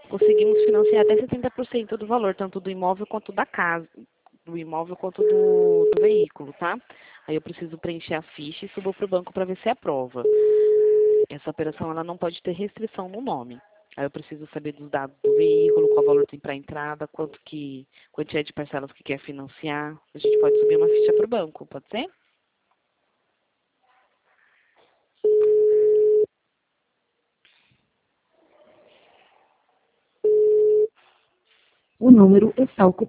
Conseguimos financiar até 70% do valor, tanto do imóvel quanto da casa, do imóvel quanto do veículo, tá? Aí eu preciso preencher a ficha e subo para o banco para ver se aprova. Essa operação ela não pode ter restrição no nome. Aí eu preciso saber dos dados do veículo, qual valor tem para entrada, quantia de parcelas que quer financiar. A gente pode subir uma ficha para o banco, pode ser? O número está ocupado.